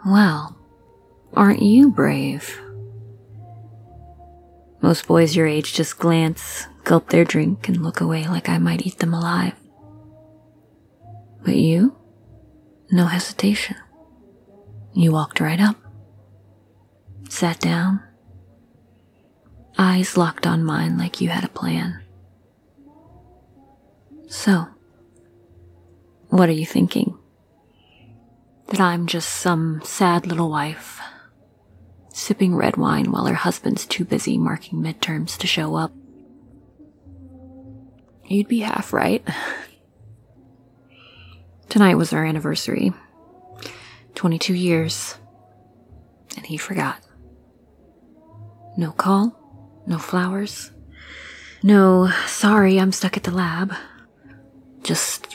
Well, aren't you brave? Most boys your age just glance, gulp their drink, and look away like I might eat them alive. But you? No hesitation. You walked right up, sat down, eyes locked on mine like you had a plan. So, what are you thinking? That I'm just some sad little wife, sipping red wine while her husband's too busy marking midterms to show up? You'd be half right. Tonight was our anniversary. 22 years. And he forgot. No call, no flowers, no, sorry, I'm stuck at the lab. Just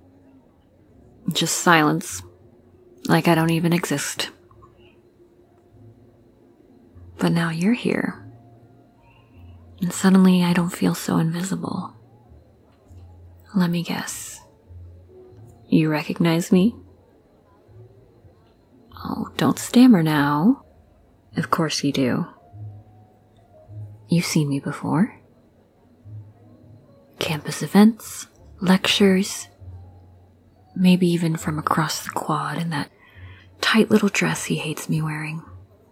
silence. Like I don't even exist. But now you're here. And suddenly I don't feel so invisible. Let me guess. You recognize me? Oh, don't stammer now. Of course you do. You've seen me before. Campus events, lectures, maybe even from across the quad in that tight little dress he hates me wearing.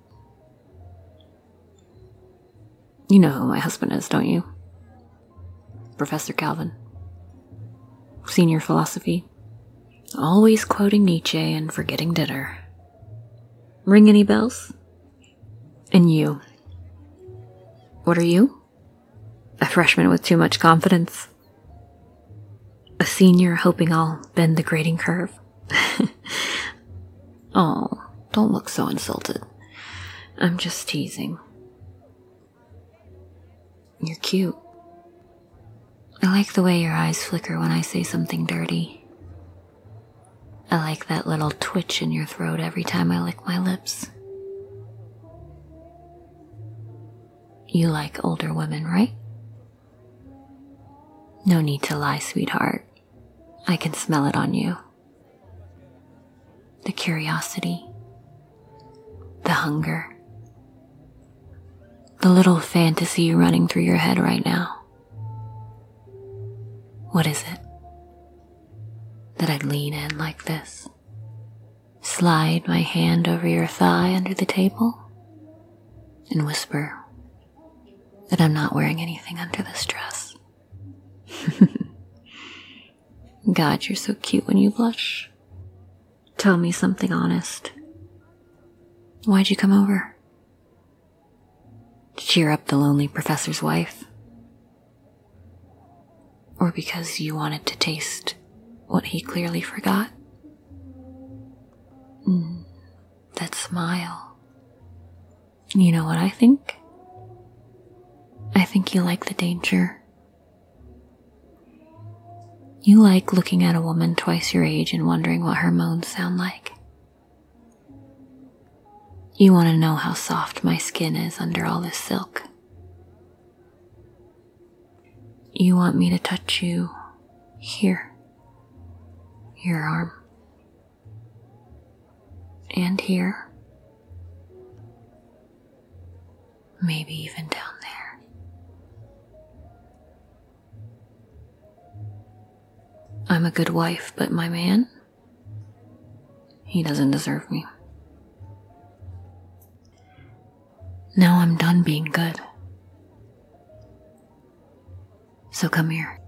You know who my husband is, don't you? Professor Calvin. Senior philosophy. Always quoting Nietzsche and forgetting dinner. Ring any bells? And you? What are you? A freshman with too much confidence? A senior hoping I'll bend the grading curve? Oh, don't look so insulted. I'm just teasing. You're cute. I like the way your eyes flicker when I say something dirty. I like that little twitch in your throat every time I lick my lips. You like older women, right? No need to lie, sweetheart. I can smell it on you. The curiosity, the hunger, the little fantasy running through your head right now. What is it? That I'd lean in like this, slide my hand over your thigh under the table, and whisper that I'm not wearing anything under this dress. God, you're so cute when you blush. Tell me something honest. Why'd you come over? To cheer up the lonely professor's wife? Or because you wanted to taste what he clearly forgot? That smile. You know what I think? I think you like the danger. You like looking at a woman twice your age and wondering what her moans sound like. You want to know how soft my skin is under all this silk. You want me to touch you here, your arm, and here, maybe even down there. I'm a good wife, but my man, he doesn't deserve me. Now I'm done being good. So come here.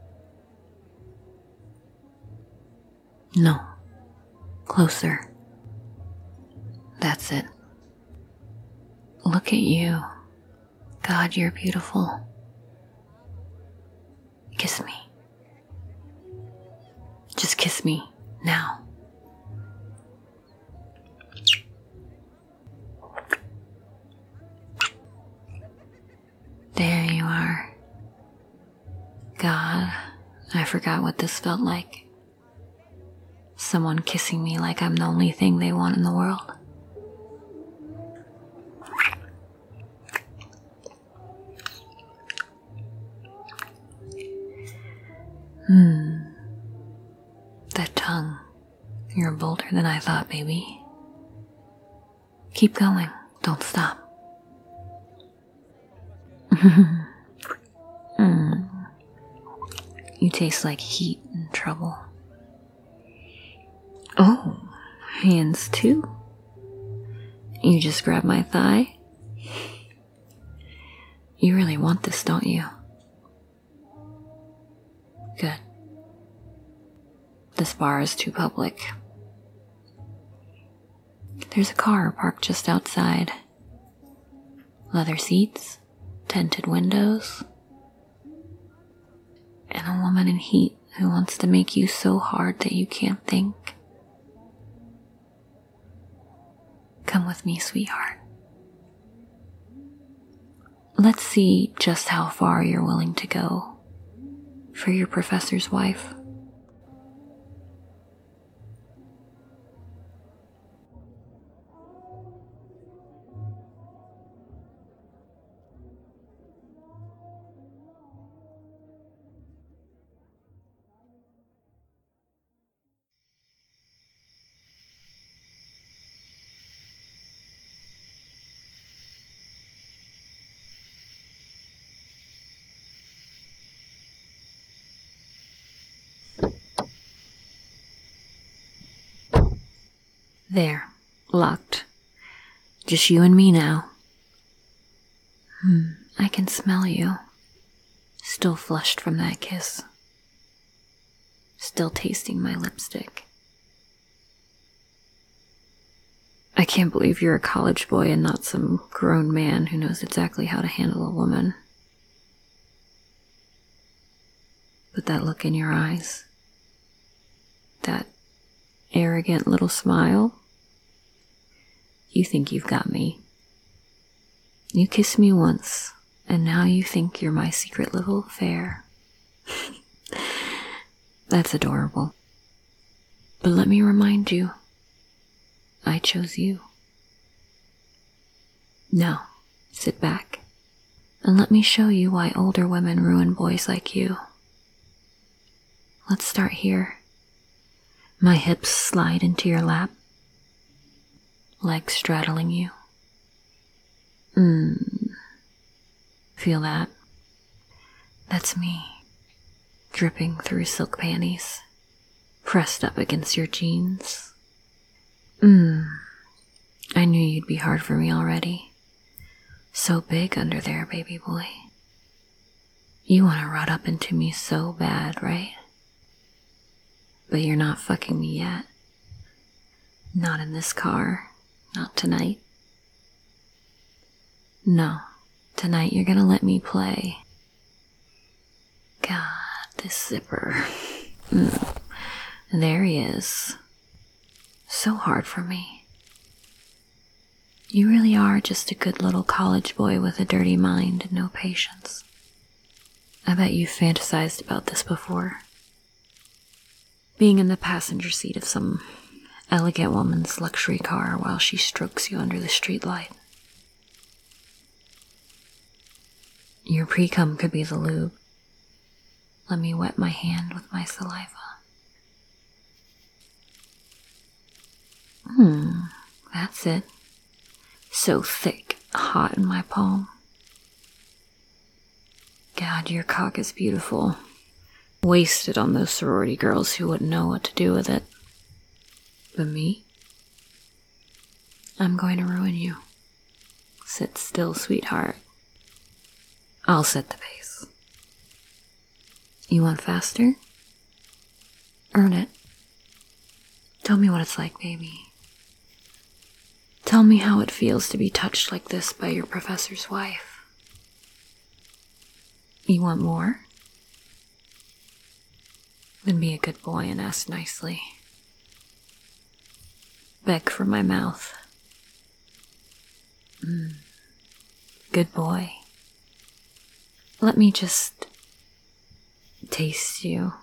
No. Closer. That's it. Look at you. God, you're beautiful. Kiss me. Just kiss me, now. There you are. God, I forgot what this felt like. Someone kissing me like I'm the only thing they want in the world. That tongue. You're bolder than I thought, baby. Keep going. Don't stop. You taste like heat and trouble. Oh, hands too? You just grab my thigh? You really want this, don't you? Good. This bar is too public. There's a car parked just outside. Leather seats, tinted windows, and a woman in heat who wants to make you so hard that you can't think. Come with me, sweetheart. Let's see just how far you're willing to go for your professor's wife. There, locked. Just you and me now. I can smell you. Still flushed from that kiss. Still tasting my lipstick. I can't believe you're a college boy and not some grown man who knows exactly how to handle a woman. But that look in your eyes, that arrogant little smile, you think you've got me. You kissed me once, and now you think you're my secret little affair. That's adorable. But let me remind you, I chose you. Now, sit back, and let me show you why older women ruin boys like you. Let's start here. My hips slide into your lap, legs straddling you. Feel that? That's me, dripping through silk panties, pressed up against your jeans. I knew you'd be hard for me already. So big under there, baby boy. You want to rut up into me so bad, right? But you're not fucking me yet. Not in this car. Not tonight. No, tonight you're gonna let me play. God, this zipper. There he is. So hard for me. You really are just a good little college boy with a dirty mind and no patience. I bet you've fantasized about this before. Being in the passenger seat of some elegant woman's luxury car while she strokes you under the streetlight. Your pre-cum could be the lube. Let me wet my hand with my saliva. That's it. So thick, hot in my palm. God, your cock is beautiful. Wasted on those sorority girls who wouldn't know what to do with it. But me? I'm going to ruin you. Sit still, sweetheart. I'll set the pace. You want faster? Earn it. Tell me what it's like, baby. Tell me how it feels to be touched like this by your professor's wife. You want more? Then be a good boy and ask nicely. Beg for my mouth. Good boy. Let me just taste you.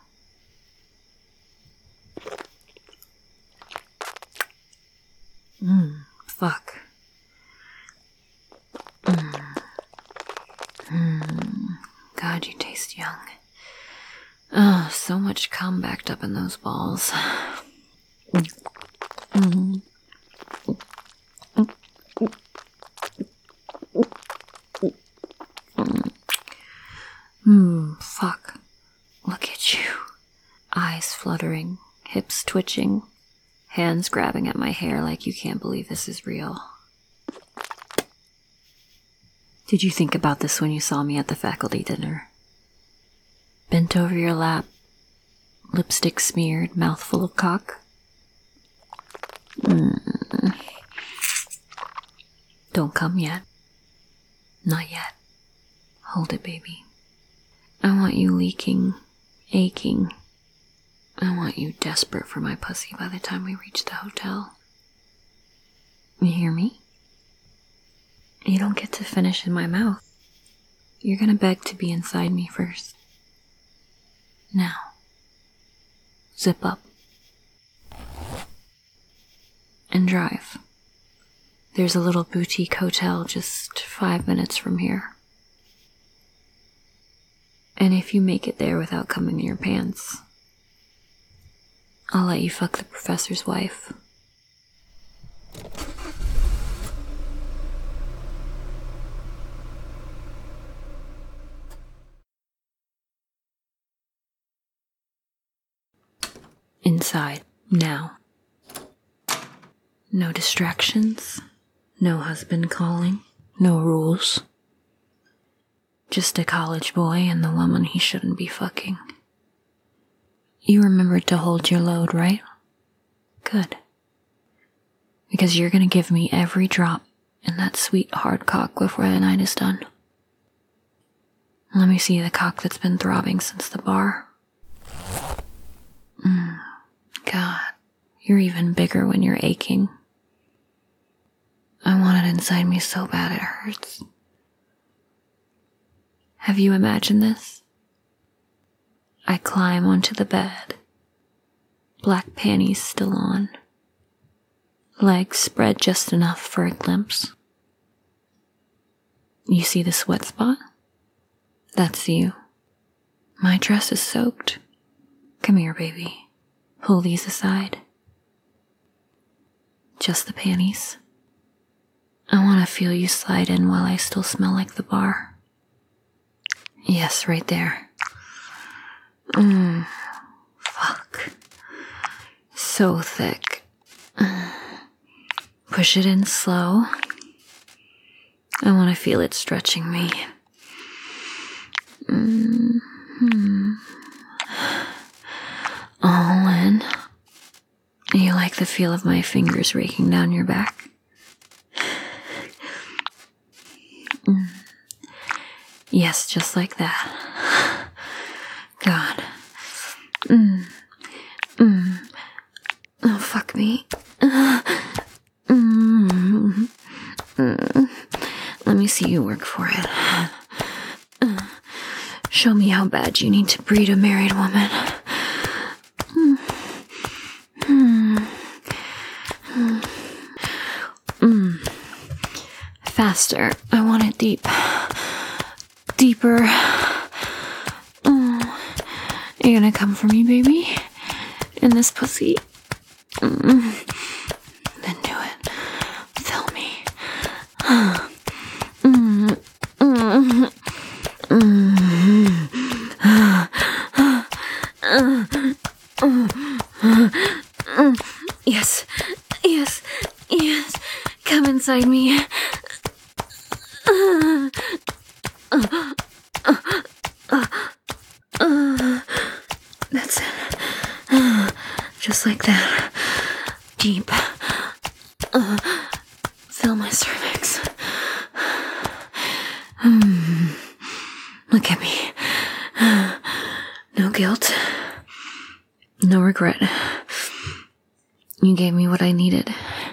Fuck. God, you taste young. Oh, so much cum backed up in those balls. twitching, hands grabbing at my hair like you can't believe this is real. Did you think about this when you saw me at the faculty dinner? Bent over your lap, lipstick smeared, mouthful of cock? Don't come yet. Not yet. Hold it, baby. I want you leaking, aching. I want you desperate for my pussy by the time we reach the hotel. You hear me? You don't get to finish in my mouth. You're gonna beg to be inside me first. Now, zip up. And drive. There's a little boutique hotel just 5 minutes from here. And if you make it there without coming in your pants, I'll let you fuck the professor's wife. Inside, now. No distractions, no husband calling, no rules. Just a college boy and the woman he shouldn't be fucking. You remembered to hold your load, right? Good. Because you're gonna give me every drop in that sweet hard cock before the night is done. Let me see the cock that's been throbbing since the bar. God, you're even bigger when you're aching. I want it inside me so bad it hurts. Have you imagined this? I climb onto the bed, black panties still on, legs spread just enough for a glimpse. You see the sweat spot? That's you. My dress is soaked. Come here, baby. Pull these aside. Just the panties. I want to feel you slide in while I still smell like the bar. Yes, right there. Fuck. So thick. Push it in slow. I want to feel it stretching me. All in. You like the feel of my fingers raking down your back? Yes, just like that. God. Oh, fuck me. Let me see you work for it. Show me how bad you need to breed a married woman. Faster. I want it deep. Deeper. You're gonna come for me, baby? In this pussy? Then do it. Fill me. Yes. Yes. Yes. Come inside me. That's it. Just like that. Deep. Fill my cervix. Look at me. No guilt. No regret. You gave me what I needed.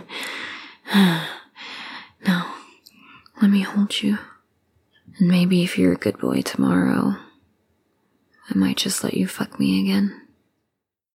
Now, let me hold you. And maybe if you're a good boy tomorrow, I might just let you fuck me again.